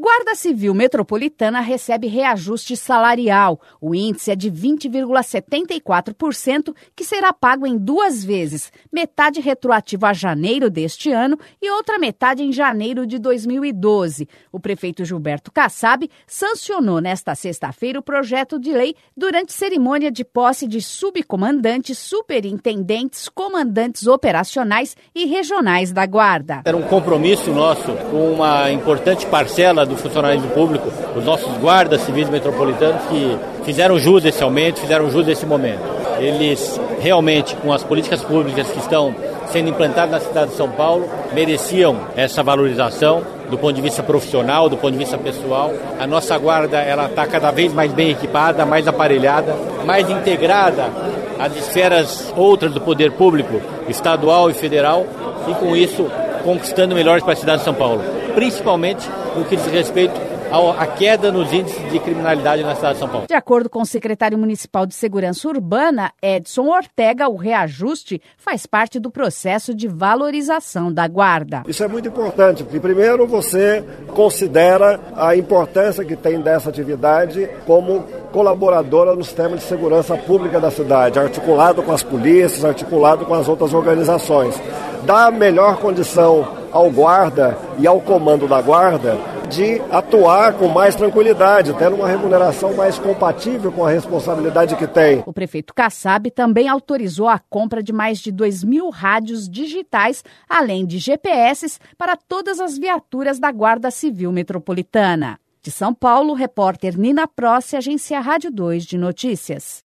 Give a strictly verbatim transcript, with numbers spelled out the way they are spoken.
Guarda Civil Metropolitana recebe reajuste salarial. O índice é de vinte vírgula setenta e quatro por cento, que será pago em duas vezes, metade retroativo a janeiro deste ano e outra metade em janeiro de dois mil e doze. O prefeito Gilberto Kassab sancionou nesta sexta-feira o projeto de lei durante cerimônia de posse de subcomandantes, superintendentes, comandantes operacionais e regionais da Guarda. Era um compromisso nosso com uma importante parcela do funcionalismo público, os nossos guardas civis metropolitanos que fizeram jus a esse aumento, fizeram jus a esse momento. Eles realmente, com as políticas públicas que estão sendo implantadas na cidade de São Paulo, mereciam essa valorização do ponto de vista profissional, do ponto de vista pessoal. A nossa guarda ela está cada vez mais bem equipada, mais aparelhada, mais integrada às esferas outras do poder público, estadual e federal, e com isso conquistando melhores para a cidade de São Paulo, principalmente no que diz respeito à queda nos índices de criminalidade na cidade de São Paulo. De acordo com o secretário municipal de Segurança Urbana, Edson Ortega, o reajuste faz parte do processo de valorização da Guarda. Isso é muito importante, porque primeiro você considera a importância que tem dessa atividade como colaboradora no sistema de segurança pública da cidade, articulado com as polícias, articulado com as outras organizações. Dá melhor condição ao guarda e ao comando da guarda de atuar com mais tranquilidade, tendo uma remuneração mais compatível com a responsabilidade que tem. O prefeito Kassab também autorizou a compra de mais de dois mil rádios digitais, além de G P S, para todas as viaturas da Guarda Civil Metropolitana. De São Paulo, repórter Nina Prossi, Agência Rádio dois de Notícias.